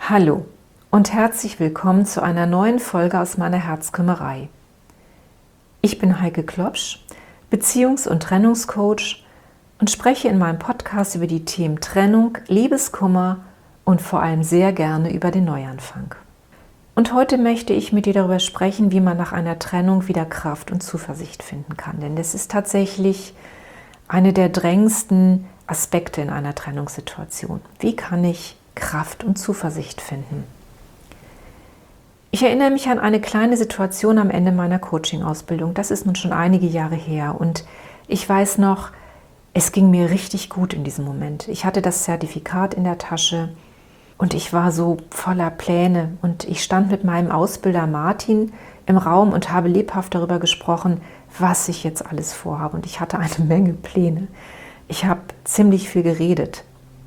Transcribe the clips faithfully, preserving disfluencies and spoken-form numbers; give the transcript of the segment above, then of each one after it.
Hallo und herzlich willkommen zu einer neuen Folge aus meiner Herzkümmerei. Ich bin Heike Klopsch, Beziehungs- und Trennungscoach und spreche in meinem Podcast über die Themen Trennung, Liebeskummer und vor allem sehr gerne über den Neuanfang. Und heute möchte ich mit dir darüber sprechen, wie man nach einer Trennung wieder Kraft und Zuversicht finden kann. Denn das ist tatsächlich eine der drängendsten Aspekte in einer Trennungssituation. Wie kann ich Kraft und Zuversicht finden? Ich erinnere mich an eine kleine Situation am Ende meiner Coaching-Ausbildung. Das ist nun schon einige Jahre her und ich weiß noch, es ging mir richtig gut in diesem Moment. Ich hatte das Zertifikat in der Tasche und ich war so voller Pläne und ich stand mit meinem Ausbilder Martin im Raum und habe lebhaft darüber gesprochen, was ich jetzt alles vorhabe, und ich hatte eine Menge Pläne. Ich habe ziemlich viel geredet.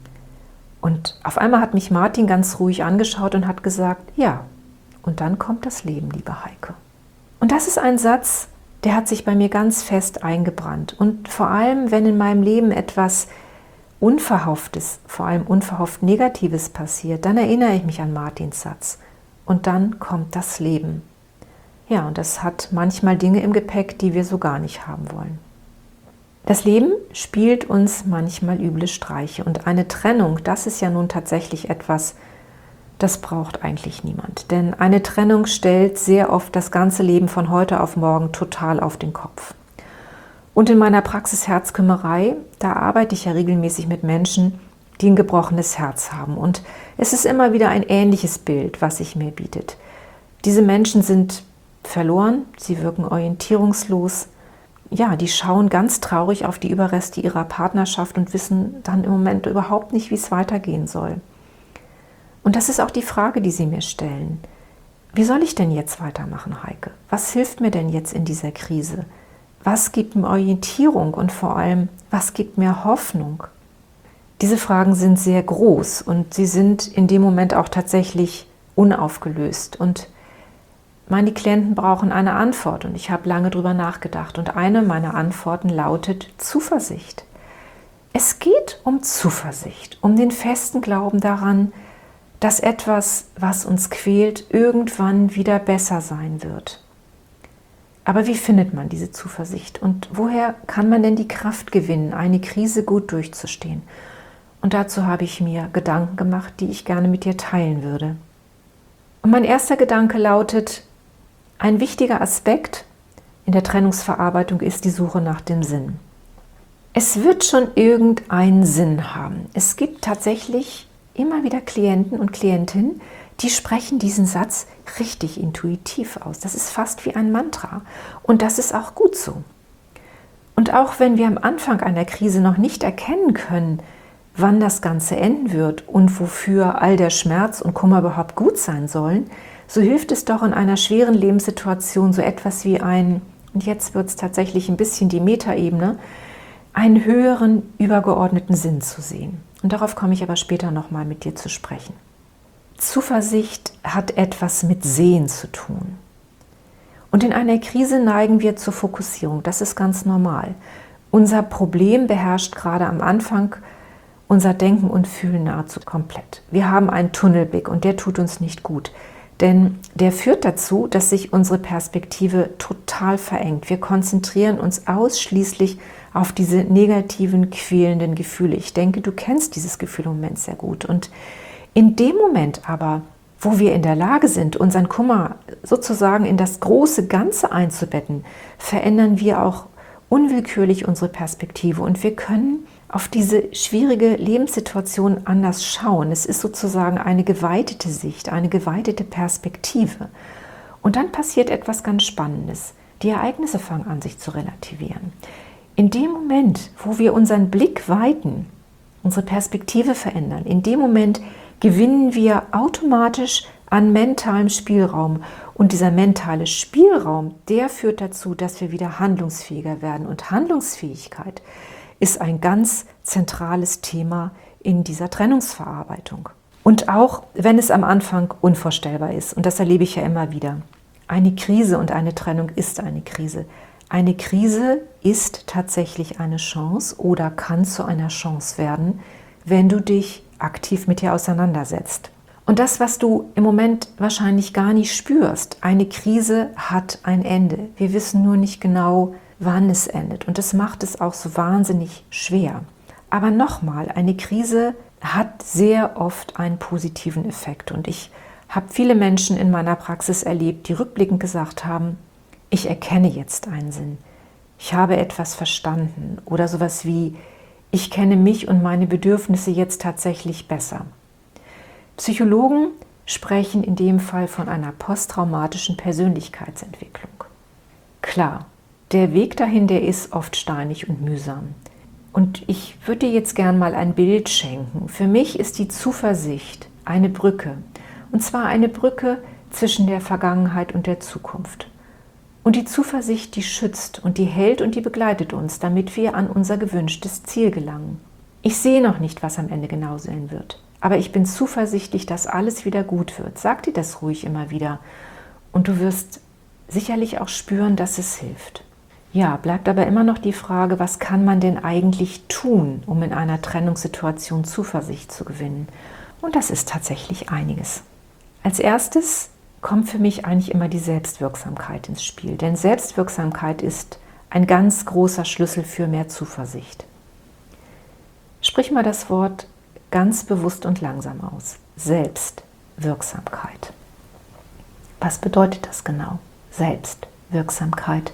Und auf einmal hat mich Martin ganz ruhig angeschaut und hat gesagt, ja, und dann kommt das Leben, liebe Heike. Und das ist ein Satz, der hat sich bei mir ganz fest eingebrannt. Und vor allem, wenn in meinem Leben etwas Unverhofftes, vor allem unverhofft Negatives passiert, dann erinnere ich mich an Martins Satz. Und dann kommt das Leben. Ja, und das hat manchmal Dinge im Gepäck, die wir so gar nicht haben wollen. Das Leben spielt uns manchmal üble Streiche und eine Trennung, das ist ja nun tatsächlich etwas, das braucht eigentlich niemand. Denn eine Trennung stellt sehr oft das ganze Leben von heute auf morgen total auf den Kopf. Und in meiner Praxis Herzkümmerei, da arbeite ich ja regelmäßig mit Menschen, die ein gebrochenes Herz haben. Und es ist immer wieder ein ähnliches Bild, was sich mir bietet. Diese Menschen sind verloren, sie wirken orientierungslos. Ja, die schauen ganz traurig auf die Überreste ihrer Partnerschaft und wissen dann im Moment überhaupt nicht, wie es weitergehen soll. Und das ist auch die Frage, die sie mir stellen. Wie soll ich denn jetzt weitermachen, Heike? Was hilft mir denn jetzt in dieser Krise? Was gibt mir Orientierung und vor allem, was gibt mir Hoffnung? Diese Fragen sind sehr groß und sie sind in dem Moment auch tatsächlich unaufgelöst. Und meine Klienten brauchen eine Antwort und ich habe lange drüber nachgedacht. Und eine meiner Antworten lautet Zuversicht. Es geht um Zuversicht, um den festen Glauben daran, dass etwas, was uns quält, irgendwann wieder besser sein wird. Aber wie findet man diese Zuversicht? Und woher kann man denn die Kraft gewinnen, eine Krise gut durchzustehen? Und dazu habe ich mir Gedanken gemacht, die ich gerne mit dir teilen würde. Und mein erster Gedanke lautet, ein wichtiger Aspekt in der Trennungsverarbeitung ist die Suche nach dem Sinn. Es wird schon irgendeinen Sinn haben. Es gibt tatsächlich immer wieder Klienten und Klientinnen, die sprechen diesen Satz richtig intuitiv aus. Das ist fast wie ein Mantra. Und das ist auch gut so. Und auch wenn wir am Anfang einer Krise noch nicht erkennen können, wann das Ganze enden wird und wofür all der Schmerz und Kummer überhaupt gut sein sollen, so hilft es doch in einer schweren Lebenssituation so etwas wie ein, und jetzt wird es tatsächlich ein bisschen die Metaebene, einen höheren, übergeordneten Sinn zu sehen. Und darauf komme ich aber später nochmal mit dir zu sprechen. Zuversicht hat etwas mit Sehen zu tun. Und in einer Krise neigen wir zur Fokussierung, das ist ganz normal. Unser Problem beherrscht gerade am Anfang unser Denken und Fühlen nahezu komplett. Wir haben einen Tunnelblick und der tut uns nicht gut. Denn der führt dazu, dass sich unsere Perspektive total verengt. Wir konzentrieren uns ausschließlich auf diese negativen, quälenden Gefühle. Ich denke, du kennst dieses Gefühl im Moment sehr gut. Und in dem Moment aber, wo wir in der Lage sind, unseren Kummer sozusagen in das große Ganze einzubetten, verändern wir auch unwillkürlich unsere Perspektive und wir können auf diese schwierige Lebenssituation anders schauen. Es ist sozusagen eine geweitete Sicht, eine geweitete Perspektive. Und dann passiert etwas ganz Spannendes. Die Ereignisse fangen an, sich zu relativieren. In dem Moment, wo wir unseren Blick weiten, unsere Perspektive verändern, in dem Moment gewinnen wir automatisch an mentalem Spielraum. Und dieser mentale Spielraum, der führt dazu, dass wir wieder handlungsfähiger werden. Und Handlungsfähigkeit ist ein ganz zentrales Thema in dieser Trennungsverarbeitung. Und auch wenn es am Anfang unvorstellbar ist, und das erlebe ich ja immer wieder, eine Krise und eine Trennung ist eine Krise. Eine Krise ist tatsächlich eine Chance oder kann zu einer Chance werden, wenn du dich aktiv mit ihr auseinandersetzt. Und das, was du im Moment wahrscheinlich gar nicht spürst, eine Krise hat ein Ende. Wir wissen nur nicht genau, wann es endet. Und das macht es auch so wahnsinnig schwer. Aber nochmal, eine Krise hat sehr oft einen positiven Effekt. Und ich habe viele Menschen in meiner Praxis erlebt, die rückblickend gesagt haben, ich erkenne jetzt einen Sinn. Ich habe etwas verstanden. Oder sowas wie, ich kenne mich und meine Bedürfnisse jetzt tatsächlich besser. Psychologen sprechen in dem Fall von einer posttraumatischen Persönlichkeitsentwicklung. Klar, der Weg dahin, der ist oft steinig und mühsam. Und ich würde dir jetzt gern mal ein Bild schenken. Für mich ist die Zuversicht eine Brücke. Und zwar eine Brücke zwischen der Vergangenheit und der Zukunft. Und die Zuversicht, die schützt und die hält und die begleitet uns, damit wir an unser gewünschtes Ziel gelangen. Ich sehe noch nicht, was am Ende genau sein wird. Aber ich bin zuversichtlich, dass alles wieder gut wird. Sag dir das ruhig immer wieder. Und du wirst sicherlich auch spüren, dass es hilft. Ja, bleibt aber immer noch die Frage, was kann man denn eigentlich tun, um in einer Trennungssituation Zuversicht zu gewinnen? Und das ist tatsächlich einiges. Als erstes kommt für mich eigentlich immer die Selbstwirksamkeit ins Spiel. Denn Selbstwirksamkeit ist ein ganz großer Schlüssel für mehr Zuversicht. Sprich mal das Wort ganz bewusst und langsam aus. Selbstwirksamkeit. Was bedeutet das genau? Selbstwirksamkeit.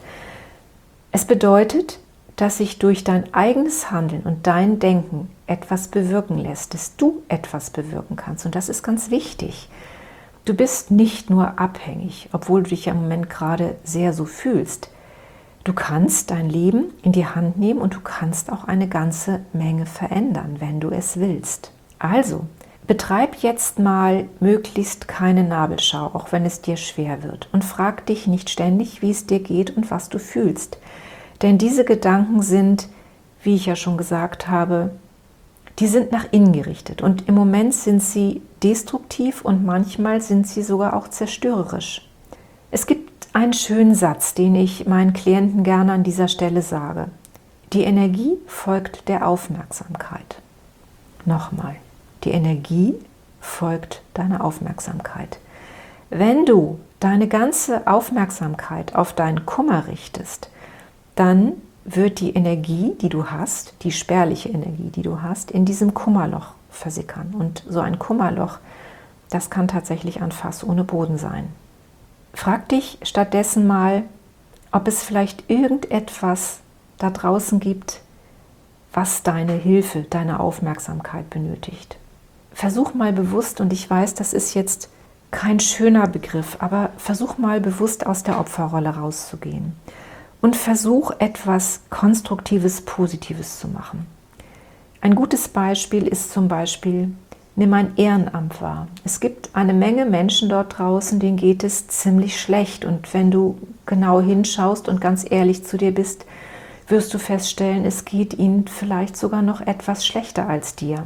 Es bedeutet, dass sich durch dein eigenes Handeln und dein Denken etwas bewirken lässt, dass du etwas bewirken kannst. Und das ist ganz wichtig. Du bist nicht nur abhängig, obwohl du dich ja im Moment gerade sehr so fühlst. Du kannst dein Leben in die Hand nehmen und du kannst auch eine ganze Menge verändern, wenn du es willst. Also, betreib jetzt mal möglichst keine Nabelschau, auch wenn es dir schwer wird. Und frag dich nicht ständig, wie es dir geht und was du fühlst. Denn diese Gedanken sind, wie ich ja schon gesagt habe, die sind nach innen gerichtet. Und im Moment sind sie destruktiv und manchmal sind sie sogar auch zerstörerisch. Es gibt einen schönen Satz, den ich meinen Klienten gerne an dieser Stelle sage. Die Energie folgt der Aufmerksamkeit. Nochmal, die Energie folgt deiner Aufmerksamkeit. Wenn du deine ganze Aufmerksamkeit auf deinen Kummer richtest, dann wird die Energie, die du hast, die spärliche Energie, die du hast, in diesem Kummerloch versickern. Und so ein Kummerloch, das kann tatsächlich ein Fass ohne Boden sein. Frag dich stattdessen mal, ob es vielleicht irgendetwas da draußen gibt, was deine Hilfe, deine Aufmerksamkeit benötigt. Versuch mal bewusst, und ich weiß, das ist jetzt kein schöner Begriff, aber versuch mal bewusst aus der Opferrolle rauszugehen und versuch etwas Konstruktives, Positives zu machen. Ein gutes Beispiel ist zum Beispiel, nimm ein Ehrenamt wahr. Es gibt eine Menge Menschen dort draußen, denen geht es ziemlich schlecht. Und wenn du genau hinschaust und ganz ehrlich zu dir bist, wirst du feststellen, es geht ihnen vielleicht sogar noch etwas schlechter als dir.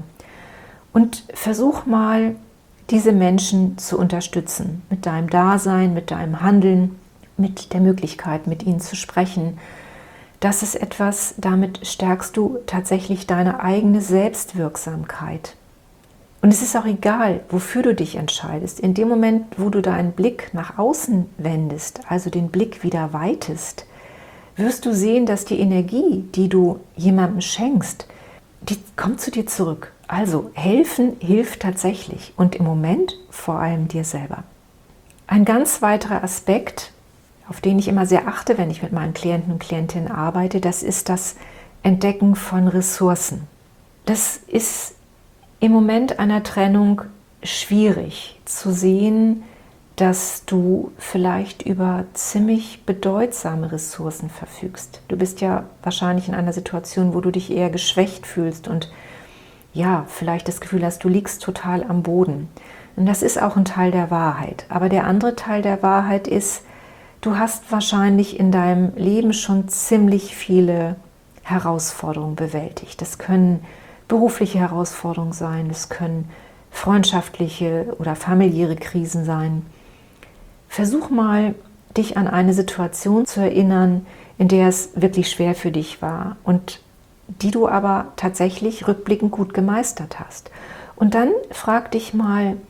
Und versuch mal, diese Menschen zu unterstützen, mit deinem Dasein, mit deinem Handeln, mit der Möglichkeit, mit ihnen zu sprechen. Das ist etwas, damit stärkst du tatsächlich deine eigene Selbstwirksamkeit. Und es ist auch egal, wofür du dich entscheidest. In dem Moment, wo du deinen Blick nach außen wendest, also den Blick wieder weitest, wirst du sehen, dass die Energie, die du jemandem schenkst, die kommt zu dir zurück. Also helfen hilft tatsächlich und im Moment vor allem dir selber. Ein ganz weiterer Aspekt, auf den ich immer sehr achte, wenn ich mit meinen Klienten und Klientinnen arbeite, das ist das Entdecken von Ressourcen. Das ist im Moment einer Trennung schwierig zu sehen, dass du vielleicht über ziemlich bedeutsame Ressourcen verfügst. Du bist ja wahrscheinlich in einer Situation, wo du dich eher geschwächt fühlst und ja, vielleicht das Gefühl hast, du liegst total am Boden. Und das ist auch ein Teil der Wahrheit. Aber der andere Teil der Wahrheit ist, du hast wahrscheinlich in deinem Leben schon ziemlich viele Herausforderungen bewältigt. Das können berufliche Herausforderungen sein, das können freundschaftliche oder familiäre Krisen sein. Versuch mal, dich an eine Situation zu erinnern, in der es wirklich schwer für dich war und die du aber tatsächlich rückblickend gut gemeistert hast. Und dann frag dich mal,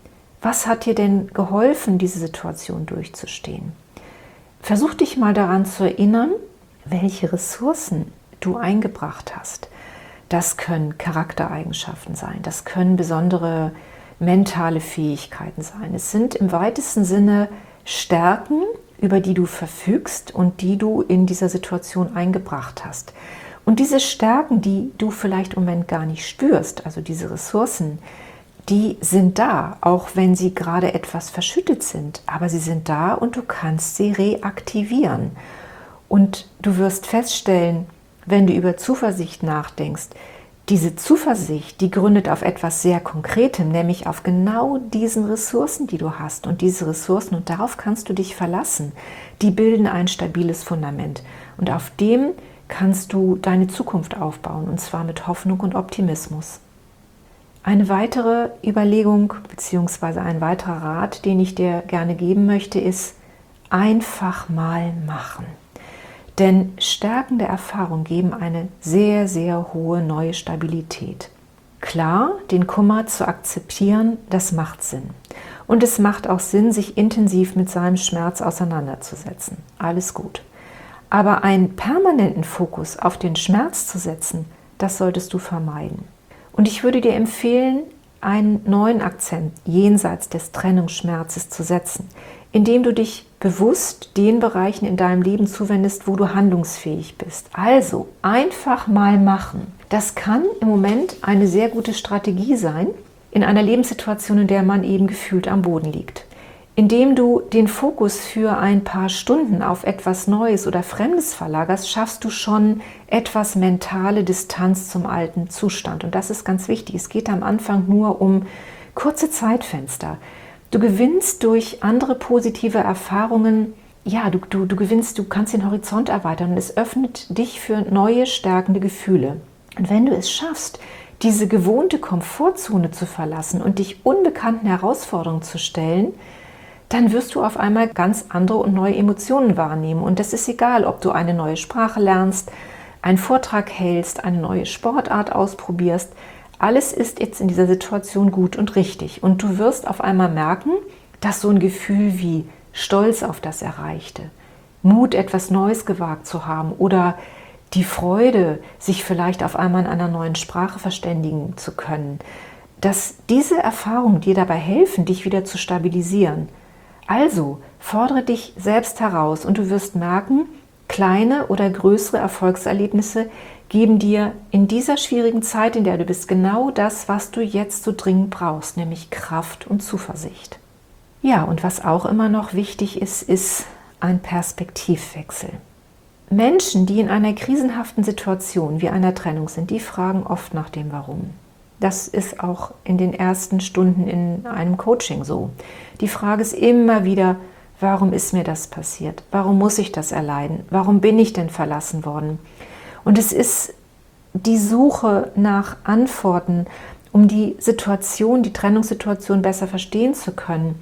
Was hat dir denn geholfen, diese Situation durchzustehen? Versuch dich mal daran zu erinnern, welche Ressourcen du eingebracht hast. Das können Charaktereigenschaften sein, das können besondere mentale Fähigkeiten sein. Es sind im weitesten Sinne Stärken, über die du verfügst und die du in dieser Situation eingebracht hast. Und diese Stärken, die du vielleicht im Moment gar nicht spürst, also diese Ressourcen, die sind da, auch wenn sie gerade etwas verschüttet sind. Aber sie sind da und du kannst sie reaktivieren. Und du wirst feststellen, wenn du über Zuversicht nachdenkst, diese Zuversicht, die gründet auf etwas sehr Konkretem, nämlich auf genau diesen Ressourcen, die du hast. Und diese Ressourcen, und darauf kannst du dich verlassen, die bilden ein stabiles Fundament. Und auf dem kannst du deine Zukunft aufbauen, und zwar mit Hoffnung und Optimismus. Eine weitere Überlegung bzw. ein weiterer Rat, den ich dir gerne geben möchte, ist einfach mal machen. Denn stärkende Erfahrungen geben eine sehr, sehr hohe neue Stabilität. Klar, den Kummer zu akzeptieren, das macht Sinn. Und es macht auch Sinn, sich intensiv mit seinem Schmerz auseinanderzusetzen. Alles gut. Aber einen permanenten Fokus auf den Schmerz zu setzen, das solltest du vermeiden. Und ich würde dir empfehlen, einen neuen Akzent jenseits des Trennungsschmerzes zu setzen, indem du dich bewusst den Bereichen in deinem Leben zuwendest, wo du handlungsfähig bist. Also einfach mal machen. Das kann im Moment eine sehr gute Strategie sein, in einer Lebenssituation, in der man eben gefühlt am Boden liegt. Indem du den Fokus für ein paar Stunden auf etwas Neues oder Fremdes verlagerst, schaffst du schon etwas mentale Distanz zum alten Zustand. Und das ist ganz wichtig. Es geht am Anfang nur um kurze Zeitfenster. Du gewinnst durch andere positive Erfahrungen, ja, du, du, du gewinnst, du kannst den Horizont erweitern und es öffnet dich für neue, stärkende Gefühle. Und wenn du es schaffst, diese gewohnte Komfortzone zu verlassen und dich unbekannten Herausforderungen zu stellen, dann wirst du auf einmal ganz andere und neue Emotionen wahrnehmen. Und das ist egal, ob du eine neue Sprache lernst, einen Vortrag hältst, eine neue Sportart ausprobierst. Alles ist jetzt in dieser Situation gut und richtig. Und du wirst auf einmal merken, dass so ein Gefühl wie Stolz auf das Erreichte, Mut, etwas Neues gewagt zu haben oder die Freude, sich vielleicht auf einmal in einer neuen Sprache verständigen zu können, dass diese Erfahrungen dir dabei helfen, dich wieder zu stabilisieren. Also fordere dich selbst heraus und du wirst merken, kleine oder größere Erfolgserlebnisse geben dir in dieser schwierigen Zeit, in der du bist, genau das, was du jetzt so dringend brauchst, nämlich Kraft und Zuversicht. Ja, und was auch immer noch wichtig ist, ist ein Perspektivwechsel. Menschen, die in einer krisenhaften Situation wie einer Trennung sind, die fragen oft nach dem Warum. Das ist auch in den ersten Stunden in einem Coaching so. Die Frage ist immer wieder, warum ist mir das passiert? Warum muss ich das erleiden? Warum bin ich denn verlassen worden? Und es ist die Suche nach Antworten, um die Situation, die Trennungssituation besser verstehen zu können.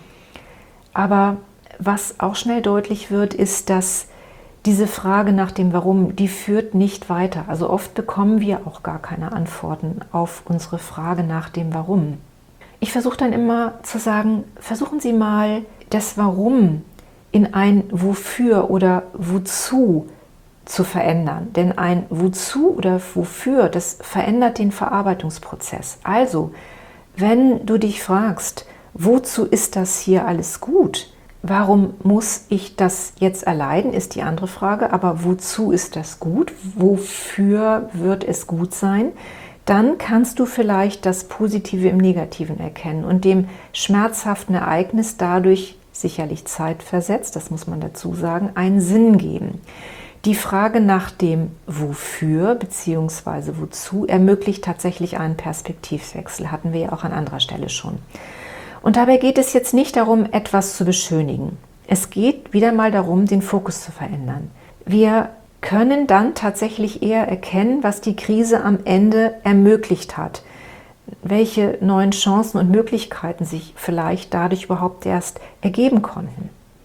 Aber was auch schnell deutlich wird, ist, dass diese Frage nach dem Warum, die führt nicht weiter. Also oft bekommen wir auch gar keine Antworten auf unsere Frage nach dem Warum. Ich versuche dann immer zu sagen, versuchen Sie mal das Warum in ein Wofür oder Wozu zu verändern. Denn ein Wozu oder Wofür, das verändert den Verarbeitungsprozess. Also, wenn du dich fragst, wozu ist das hier alles gut? Warum muss ich das jetzt erleiden, ist die andere Frage. Aber wozu ist das gut? Wofür wird es gut sein? Dann kannst du vielleicht das Positive im Negativen erkennen und dem schmerzhaften Ereignis dadurch, sicherlich zeitversetzt, das muss man dazu sagen, einen Sinn geben. Die Frage nach dem Wofür bzw. wozu ermöglicht tatsächlich einen Perspektivwechsel, hatten wir ja auch an anderer Stelle schon. Und dabei geht es jetzt nicht darum, etwas zu beschönigen. Es geht wieder mal darum, den Fokus zu verändern. Wir können dann tatsächlich eher erkennen, was die Krise am Ende ermöglicht hat. Welche neuen Chancen und Möglichkeiten sich vielleicht dadurch überhaupt erst ergeben konnten.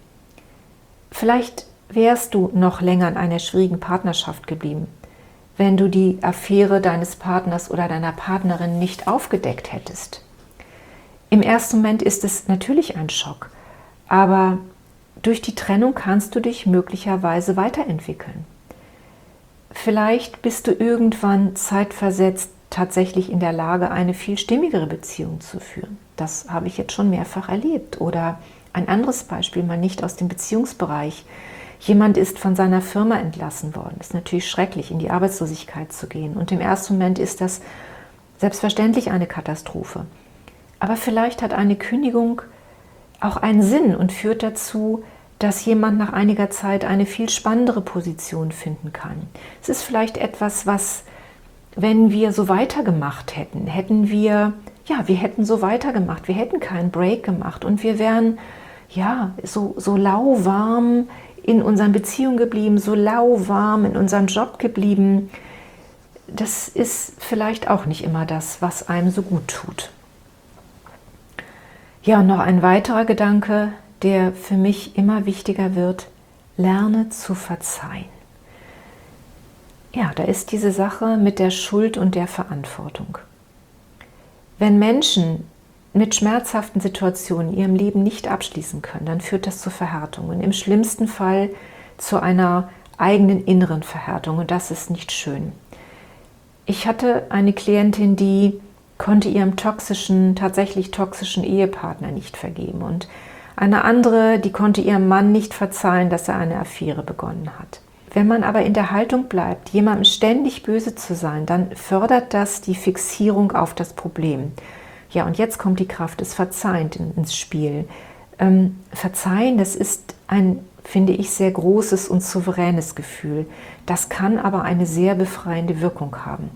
Vielleicht wärst du noch länger in einer schwierigen Partnerschaft geblieben, wenn du die Affäre deines Partners oder deiner Partnerin nicht aufgedeckt hättest. Im ersten Moment ist es natürlich ein Schock, aber durch die Trennung kannst du dich möglicherweise weiterentwickeln. Vielleicht bist du irgendwann zeitversetzt tatsächlich in der Lage, eine viel stimmigere Beziehung zu führen. Das habe ich jetzt schon mehrfach erlebt. Oder ein anderes Beispiel, mal nicht aus dem Beziehungsbereich. Jemand ist von seiner Firma entlassen worden. Es ist natürlich schrecklich, in die Arbeitslosigkeit zu gehen. Und im ersten Moment ist das selbstverständlich eine Katastrophe. Aber vielleicht hat eine Kündigung auch einen Sinn und führt dazu, dass jemand nach einiger Zeit eine viel spannendere Position finden kann. Es ist vielleicht etwas, was, wenn wir so weitergemacht hätten, hätten wir, ja, wir hätten so weitergemacht, wir hätten keinen Break gemacht und wir wären, ja, so, so lauwarm in unseren Beziehungen geblieben, so lauwarm in unserem Job geblieben. Das ist vielleicht auch nicht immer das, was einem so gut tut. Ja, und noch ein weiterer Gedanke, der für mich immer wichtiger wird: Lerne zu verzeihen. Ja, da ist diese Sache mit der Schuld und der Verantwortung. Wenn Menschen mit schmerzhaften Situationen in ihrem Leben nicht abschließen können, dann führt das zu Verhärtungen. Im schlimmsten Fall zu einer eigenen inneren Verhärtung, und das ist nicht schön. Ich hatte eine Klientin, die konnte ihrem toxischen, tatsächlich toxischen Ehepartner nicht vergeben, und eine andere, die konnte ihrem Mann nicht verzeihen, dass er eine Affäre begonnen hat. Wenn man aber in der Haltung bleibt, jemandem ständig böse zu sein, dann fördert das die Fixierung auf das Problem. Ja, und jetzt kommt die Kraft des Verzeihens ins Spiel. Ähm, Verzeihen, das ist ein, finde ich, sehr großes und souveränes Gefühl. Das kann aber eine sehr befreiende Wirkung haben.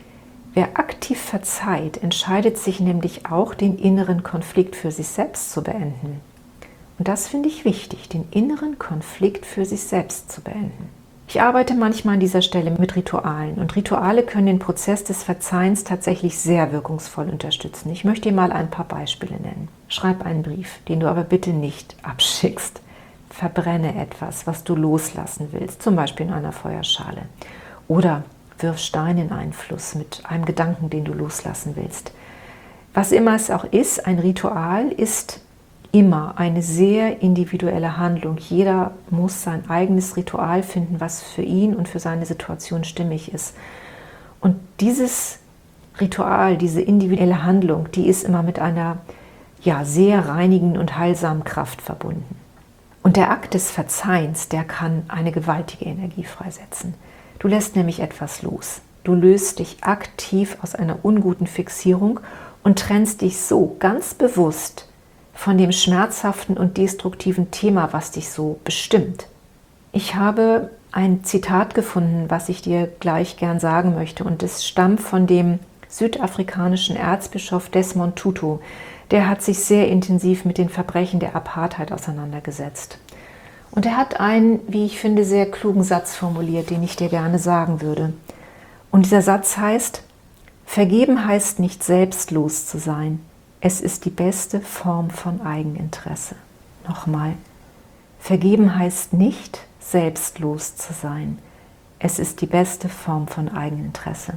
Wer aktiv verzeiht, entscheidet sich nämlich auch, den inneren Konflikt für sich selbst zu beenden. Und das finde ich wichtig, den inneren Konflikt für sich selbst zu beenden. Ich arbeite manchmal an dieser Stelle mit Ritualen, und Rituale können den Prozess des Verzeihens tatsächlich sehr wirkungsvoll unterstützen. Ich möchte dir mal ein paar Beispiele nennen. Schreib einen Brief, den du aber bitte nicht abschickst. Verbrenne etwas, was du loslassen willst, zum Beispiel in einer Feuerschale. Oder wirf Stein in einen Fluss mit einem Gedanken, den du loslassen willst. Was immer es auch ist, ein Ritual ist immer eine sehr individuelle Handlung. Jeder muss sein eigenes Ritual finden, was für ihn und für seine Situation stimmig ist. Und dieses Ritual, diese individuelle Handlung, die ist immer mit einer ja, sehr reinigenden und heilsamen Kraft verbunden. Und der Akt des Verzeihens, der kann eine gewaltige Energie freisetzen. Du lässt nämlich etwas los. Du löst dich aktiv aus einer unguten Fixierung und trennst dich so ganz bewusst von dem schmerzhaften und destruktiven Thema, was dich so bestimmt. Ich habe ein Zitat gefunden, was ich dir gleich gern sagen möchte, und es stammt von dem südafrikanischen Erzbischof Desmond Tutu. Der hat sich sehr intensiv mit den Verbrechen der Apartheid auseinandergesetzt. Und er hat einen, wie ich finde, sehr klugen Satz formuliert, den ich dir gerne sagen würde. Und dieser Satz heißt: Vergeben heißt nicht selbstlos zu sein. Es ist die beste Form von Eigeninteresse. Nochmal. Vergeben heißt nicht selbstlos zu sein. Es ist die beste Form von Eigeninteresse.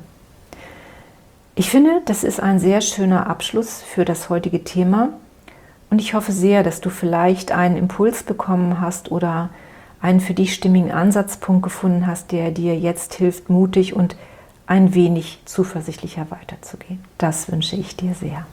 Ich finde, das ist ein sehr schöner Abschluss für das heutige Thema. Und ich hoffe sehr, dass du vielleicht einen Impuls bekommen hast oder einen für dich stimmigen Ansatzpunkt gefunden hast, der dir jetzt hilft, mutig und ein wenig zuversichtlicher weiterzugehen. Das wünsche ich dir sehr.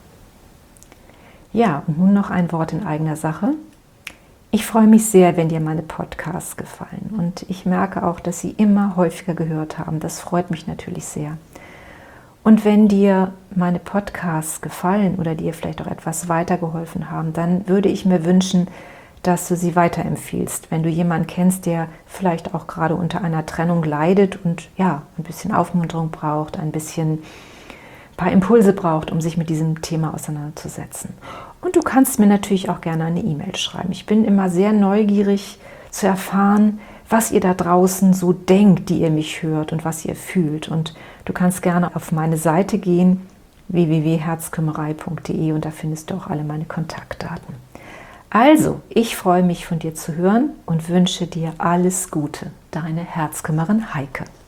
Ja, und nun noch ein Wort in eigener Sache. Ich freue mich sehr, wenn dir meine Podcasts gefallen, und ich merke auch, dass sie immer häufiger gehört haben. Das freut mich natürlich sehr. Und wenn dir meine Podcasts gefallen oder dir vielleicht auch etwas weitergeholfen haben, dann würde ich mir wünschen, dass du sie weiterempfiehlst. Wenn du jemanden kennst, der vielleicht auch gerade unter einer Trennung leidet und ja, ein bisschen Aufmunterung braucht, ein bisschen ein paar Impulse braucht, um sich mit diesem Thema auseinanderzusetzen. Und du kannst mir natürlich auch gerne eine E-Mail schreiben. Ich bin immer sehr neugierig zu erfahren, was ihr da draußen so denkt, die ihr mich hört und was ihr fühlt. Und du kannst gerne auf meine Seite gehen, w w w punkt herzkümmerei punkt de, und da findest du auch alle meine Kontaktdaten. Also, ich freue mich, von dir zu hören und wünsche dir alles Gute. Deine Herzkümmerin Heike.